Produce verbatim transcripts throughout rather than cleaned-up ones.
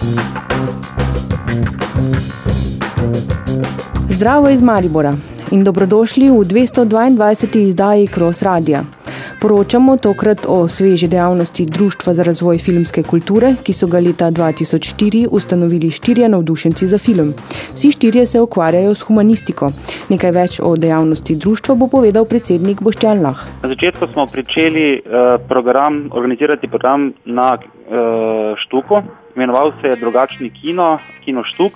Zdravo iz Maribora in dobrodošli v dvesto dvaindvajseti izdaji Cross Radia. Poročamo tokrat o sveži dejavnosti Društva za razvoj filmske kulture, ki so ga leta dva tisoč štiri ustanovili štirje navdušenci za film. Vsi štirje se ukvarjajo s humanistiko. Nekaj več o dejavnosti društva bo povedal predsednik Boštjan Lah. Na začetku smo pričeli uh, program, organizirati program na uh, Štuku. Imenoval se je Drugačni kino, Kino Štuk,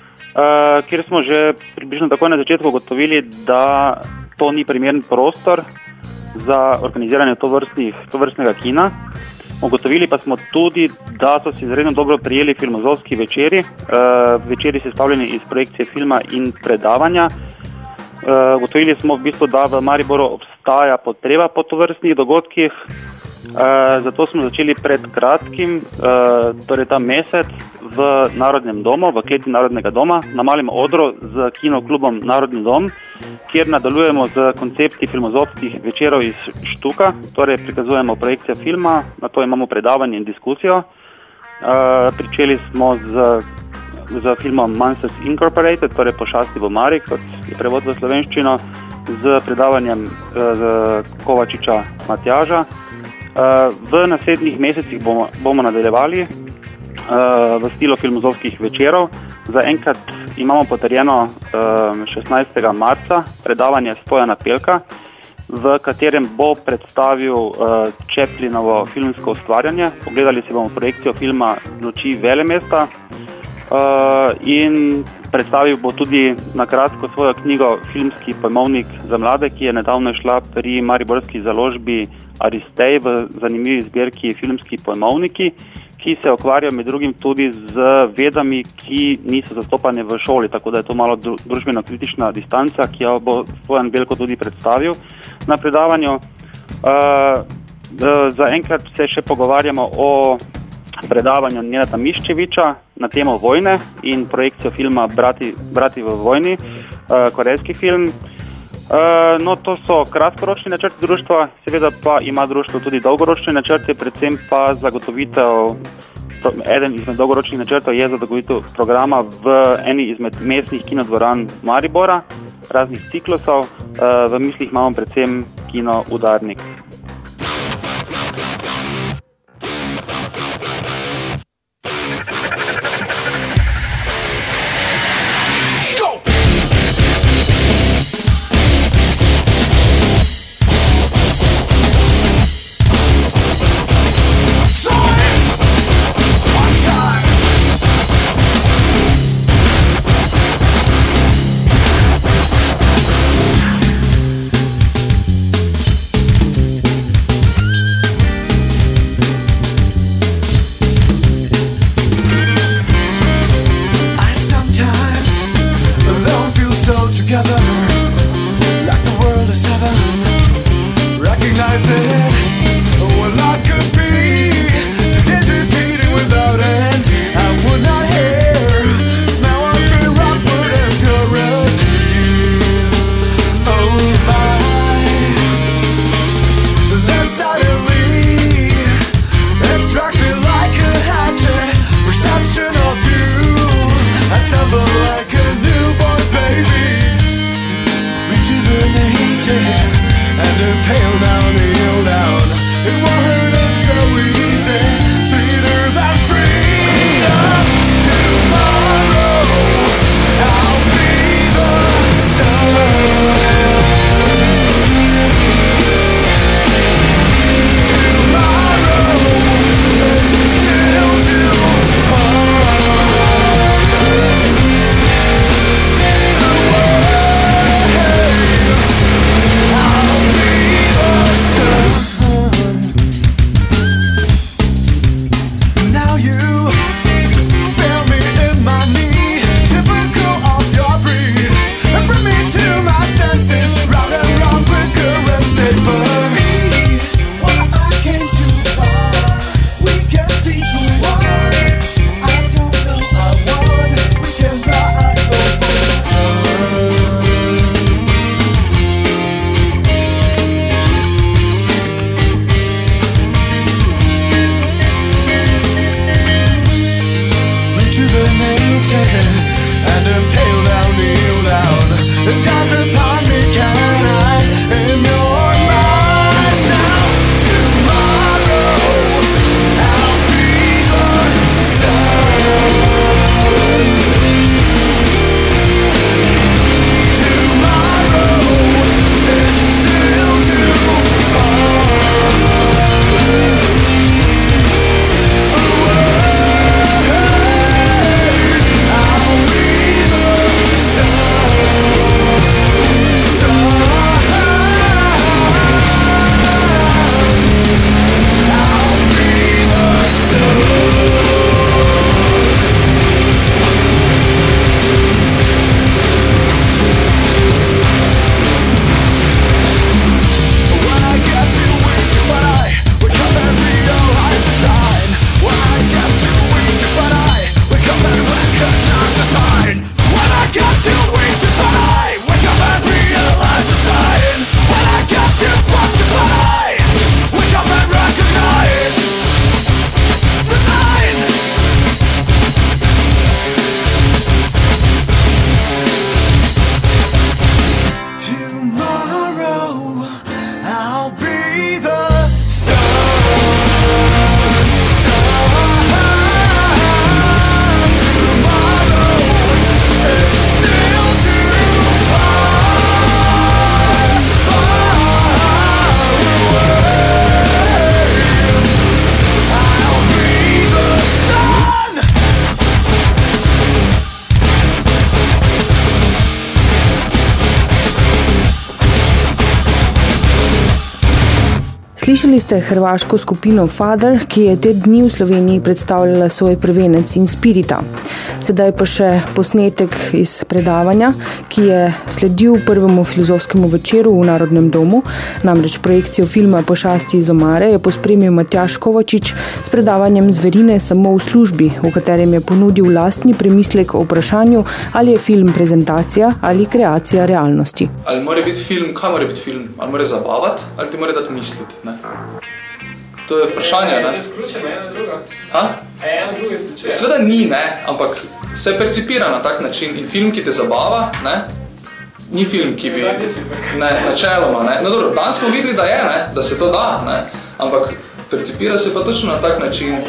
uh, kjer smo že približno takoj na začetku ugotovili, da to ni primeren prostor za organiziranje tovrstnih, tovrstnega kina. Ugotovili pa smo tudi, da so si izredno dobro prijeli filmozofski večeri, uh, večeri sestavljeni iz projekcije filma in predavanja. Uh, ugotovili smo v bistvu, da v Mariboru obstaja potreba po tovrstnih dogodkih, uh, zato smo začeli pred kratkim, uh, torej ta mesec, v Narodnem domu, v kleti Narodnega doma, na malem odru z kinoklubom Narodni dom, kjer nadaljujemo z koncepti filmozofskih večerov iz Štuka, torej prikazujemo projekcijo filma, na to imamo predavanje in diskusijo. Uh, pričeli smo z, z filmom Monsters Incorporated, torej Pošasti v Mari, kot je prevod v slovenščino, z predavanjem uh, z Kovačiča Matjaža. Uh, v naslednjih mesecih bomo, bomo nadaljevali uh, v stilu filmozofskih večerov. Zaenkrat imamo potrjeno uh, šestnajstega marca predavanje Stojana Pelka, v katerem bo predstavil uh, Chaplinovo filmsko ustvarjanje. Pogledali si bomo projekcijo filma Luči velemesta uh, in predstavil bo tudi na kratko svojo knjigo Filmski pojmovnik za mlade, ki je nedavno šla pri mariborski založbi Aristej v zanimivi zbirki Filmski pojmovniki, ki se ukvarjajo med drugim tudi z vedami, ki niso zastopane v šoli, tako da je to malo družbeno-kritična distanca, ki jo bo Stojan Belko tudi predstavil na predavanju. Uh, Zaenkrat se še pogovarjamo o predavanju Nenada Miščeviča na temo vojne in projekcijo filma Brati, Brati v vojni, uh, korejski film. Uh, no, to so kratkoročni načrti društva, seveda pa ima društvo tudi dolgoročne načrte, predvsem pa zagotovitev, eden izmed dolgoročnih načrtov je zagotovitev programa v eni izmed mestnih kinodvoran Maribora, raznih ciklusov, uh, v mislih imamo predvsem kino Udarnik. tempted and impaled down, kneel down, and dance upon me, can I ignore myself? Tomorrow I'll be the sun. Tomorrow is still too far. Slišali ste hrvaško skupino Father, ki je te dni v Sloveniji predstavljala svoj prvenec Inspirita. Sedaj pa še posnetek iz predavanja, ki je sledil prvemu filozofskemu večeru v Narodnem domu. Namreč projekcijo filma Pošasti iz omare je pospremil Matjaž Kovačič s predavanjem Zverine samo v službi, v katerem je ponudil lastni premislek o vprašanju, ali je film prezentacija ali kreacija realnosti. Ali mora biti film, kaj mora biti film? Ali mora zabavati, ali ti mora dati misliti? Ne? To je vprašanje, ne? Je izključeno eno drugo? Ha? Je eno drugo izključeno? Sveda ni, ne, ampak se percipira na tak način. In film, ki te zabava, ne, ni film, ki bi... Ne, načeloma, ne. No dobro, danes smo videli, da je, ne, da se to da, ne, ampak percipira se pa točno na tak način.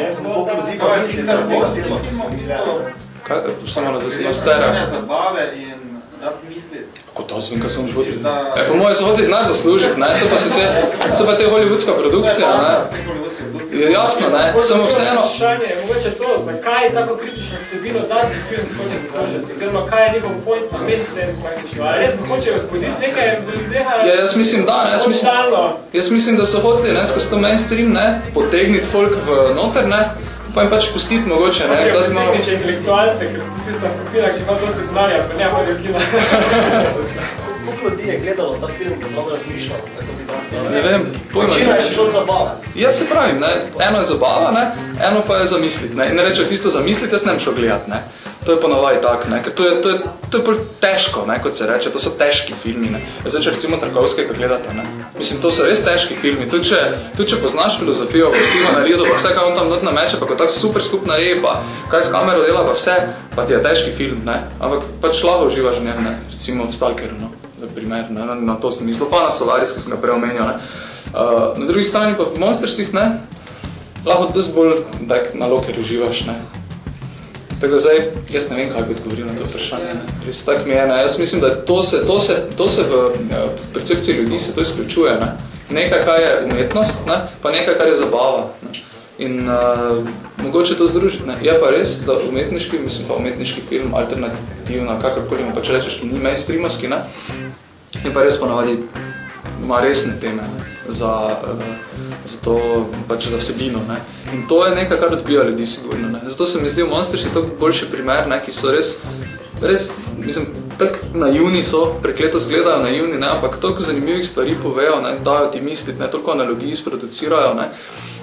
Kaj, samo na zastere? Zabave in da misliti. Kako to zvim, kaj sem životili? E, po moje so hoteli naš zaslužiti, ne, so pa, se te, so pa te hollywoodska produkcija, ne. Je jasno, ne, samo vseeno... Vprašanje je mogoče to, zakaj tako kritično vsebino dati film hoče zaslužiti, oziroma kaj je njihov point na mainstream praktično, ali res hočejo spoditi nekaj neha... Ja, jaz mislim, da, ne, jaz mislim, jaz mislim, da so hoteli, ne, skozi to mainstream, ne, potegniti folk v noter, ne, pa jim pač pustiti mogoče, ne. Hočejo potegniče intelektualce, ker so tista skupina, ki ima dosti znanja, pa ne hodi v kina. Koliko ljudi je gledalo ta film, da zelo razmišljalo, tako bi danes? Ne vem, pojma. Večina je šlo zabava. Ja, se pravim, ne, eno je zabava, ne, eno pa je zamisliti, ne, in ne reče, tisto zamisliti, jaz ne bi šel gledati, ne. To je ponavadi tak, ne, ker to je, to je, to je bolj težko, ne, kot se reče, to so težki filmi, ne. Zdaj, če recimo Tarkovskega gledate, ne, mislim, to so res težki filmi, tudi če, tudi če poznaš filozofijo, pa vsi analizo, pa vse, kaj on tam not nameče, pa ko tak super skup nareje, pa kaj s kamero dela, pa vse, pa ti je težki film, ne, ampak pač lahko uživaš v njem, ne, recimo v Stalkeru, no, za primer, ne, na, na to sem mislil, pa na Solaris, ki sem ga prej omenjal, ne. Uh, na drugi strani pa v Monstersih, ne, lahko dosti bolj tak na Loker uživaš, ne. Tako zdaj, jaz ne vem, kaj bi odgovoril na to vprašanje, ne. Res tak mi je, ne. Jaz mislim, da to se, to se, to se v uh, percepciji ljudi se to izključuje, ne. Nekaj, kaj je umetnost, ne, pa nekaj, kar je zabava, ne. In uh, mogoče to združiti, ne. Je pa res, da umetniški, mislim pa umetniški film, alternativna, kakorkoli mu pač rečeš, ki ni mainstreamovski, ne, je pa res ponavadi ima resne teme, ne, za, uh, za to, pač za vsebino, ne. In to je nekaj, kar odbija ljudi sigurno, ne. Zato se mi zdi v Monstersi tako boljši primer, ne, ki so res, res, mislim, tako naivni so, prekleto zgledajo naivni, ne, ampak toliko zanimivih stvari povejo, ne, dajo ti misliti, ne, toliko analogij sproducirajo, ne,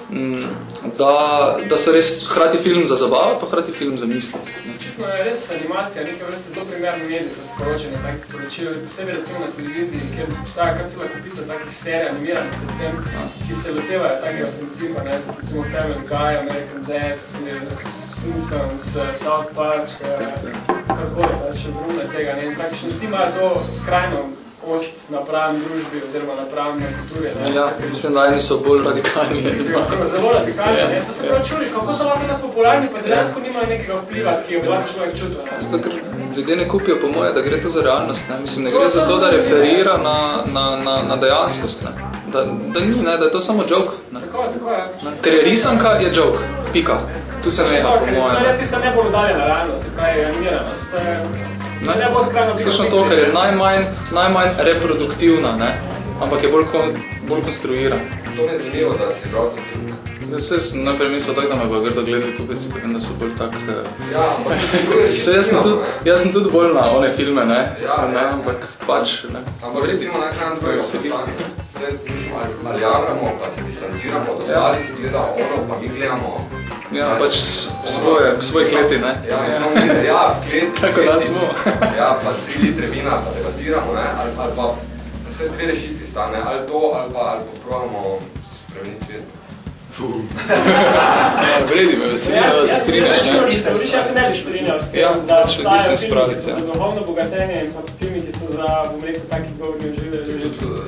da, da so res hrati film za zabavo, pa hrati film za misli. Očitno je res animacija, nekaj vrste zelo primerno medij za sporočanje takih sporočil, posebej recimo na televiziji, kjer obstaja kar cela kupica takih serij animiranih, predvsem, ki se lotevajo takega principa, ne, recimo Family Guy, American Dad, Simpsons, South Park, karkoli, pač odrune tega, ne, in praktično s tem imajo to skrajno ost napram družbi oziroma napram kulturi. Ne, ja, mislim, da eni so bolj radikalni. Zelo radikalni, ne, to se pravi čuliš, kako so lahko tako popularni, pa dejansko nimajo nekega vpliva, ki jo lahko človek čutil. Zato, ker ljudje ne kupijo po moje, da gre to za realnost, ne, mislim, ne gre za to, da referira na, na, na, na dejanskost, ne. Da, da ni, ne, da je to samo joke. Ne. Tako, tako je. Ne. Ker je risanka, je joke. Pika. Tu se neha, po moje. To je tista najbolj udaljena realnost, se pravi animiranost. To je ne, najbolj skrajno bil točno to, ker je najmanj, najmanj reproduktivna, ne, ampak je bolj, kon, bolj konstruiran. To mi je zanimivo, da si bral to film. Jaz sem najprej mislil tak, da me bo grdo gledali kupeci, potem da so bolj tak... Ja, ampak se druge se, jaz, sem tudi, jaz sem tudi bolj na one filme, ne, ja, ne, ampak pač, ne. Ampak recimo na ekran tvojega poslanja, se mislim, ali javramo, pa se distanciramo od ostalih, ki gledamo ono, pa mi gledamo. Ja, pač svoje, svoj kleti, ne. Ja, samo ja, v kleti. Tako da smo. Ja, pa tri litre vina, pa debatiramo, ne, ali, ali pa vse dve rešitvi sta, ne, ali to, ali pa, ali pa probamo spremeniti svet. Ja, vredi me veseli, da se strinjaš, ne? Jaz se ne bi strinjal s tem, ja, da filmi, obstajajo filmi, ki so ja. za duhovno bogatenje in pa filmi, ki so za, bom rekel, taki govorni živeli.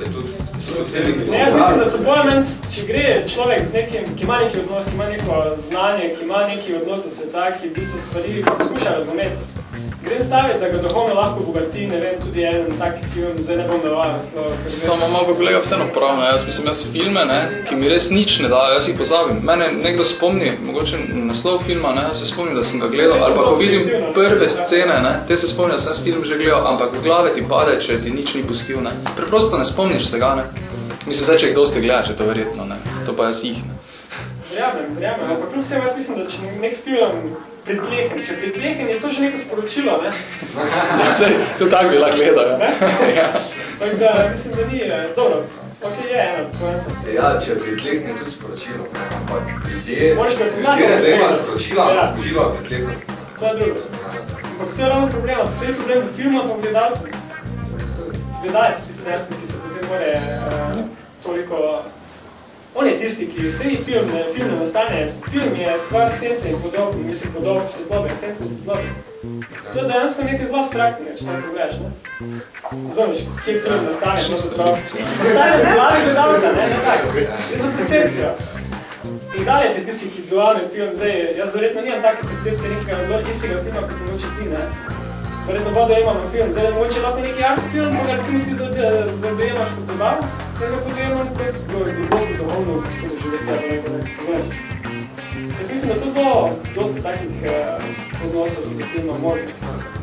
Jaz mislim, da so bolj menj, če gre človek z nekim, ki ima neki odnos, ki ima neko znanje, ki ima neki odnos do sveta, ki v bistvu stvari poskuša razumeti. Gre staviti, da ga duhovno lahko bogati, ne vem, tudi en taki film, zdaj ne bom navajal naslov. Samo malo pa kolega vseeno pravno, jaz mislim, jaz filme, ne, ki mi res nič ne dajo, jaz jih pozabim. Mene nekdo spomni, mogoče naslov filma, ne, jaz se spomnim, da sem ga gledal, ali pa ko vidim prve scene, ne, te se spomnim, da sem film že gledal, ampak v glave ti pade, če ti nič ni pustil, ne. Preprosto ne spomniš vsega, ne. Mislim, zdaj, če jih dosti gledaš, je to verjetno, ne. To pa jaz jih, ne. Verjamem, verjamem, ampak kljub vsem jaz mislim, da če nek film pritlehen, če pritlehen je to že neko sporočilo, ne? Ja, sej, to tako bi lahko gledal, ne? Ja. Tako da, mislim, da ni, dobro, ok, je eno, poenta. Ja, če pritlehen je tudi sporočilo, ne, ampak ljudje, ljudje ne vema sporočila, ampak uživajo pritlehnost. To je drugo. Ampak to je ravno problem, to je problem v filmu, pa v gledalcu. Gledalci, ti se dejansko, ki se potem more uh, toliko... On je tisti, ki vse film, film ne nastane. Film je stvar sence in podob, mislim podob, svetlobe, sence in svetlobe. To je dejansko nekaj zelo abstraktnega, če tako pogledaš, ne? Razumeš, kje film nastane, to se prav. Nastane v glavi gledalca, ne, ne tako. Je za percepcijo. In dalje ti tisti, ki dualni film, zdaj, jaz verjetno nimam take percepcije nekega istega filma, kot mogoče ti, ne? Verjetno bodo imamo film, zdaj mogoče lahko neki art film, pa ga recimo ti zadojemaš kot zabavu, tega podojemam kot globoko dovoljno živeti, ali nekaj, ne, jaz mislim, da to bo dosti takih uh, odnosov do filma možnih.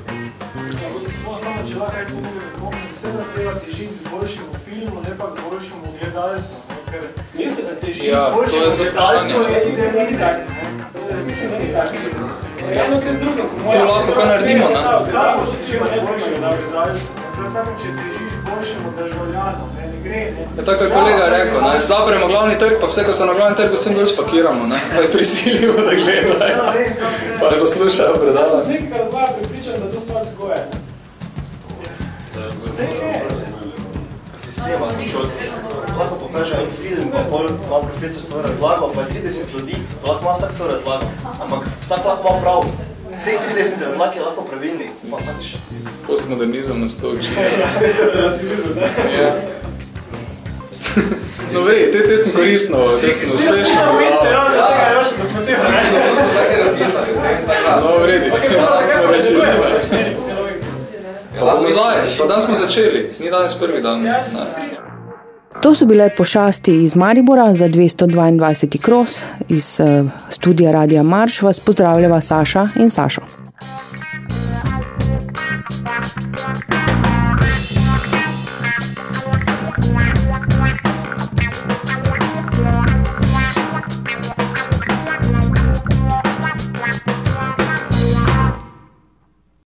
Samo, če lahko kaj pomeni, vse da treba težiti k boljšemu filmu, ne pa k boljšemu gledalcu, ker mislim, da težiti ja, k boljšemu gledalcu, jaz mislim, da ni tak, jaz mislim, da ni tak. Eno kaj z drugim. To lahko kaj naredimo, ne? Kako težimo ne boljšemu gledalcu? To je tako, če težiš boljšemu državljanu, ne, ne gre, ne? Je tako je kolega rekel, ne? Zapremo glavni trg, pa vse, ko so na glavni trg, vsem bolj spakiramo, ne? Pa jih prisilimo, da gledajo. Pa ne poslušajo predava. Jaz sem z nekega razvoja pripričan, da to stvar vzgoje. Lahko pokaže en film, pa pol ima profesor svoj razlago, pa je trideset ljudi, pa lahko ima vsak svoj razlago. Ampak vsak lahko ima prav. Vseh trideset razlag je lahko pravilni. Pa pač... Postmodernizem nas to uči. Ja. No vej, te te sem koristno, te sem uspešno. No vredi, smo veseli. Pa bomo zdaj, pa dan smo začeli, ni danes prvi dan. To so bile pošasti iz Maribora za dvesto dvaindvajseti kros. Iz uh, studija Radia Marš vas pozdravljava Saša in Sašo.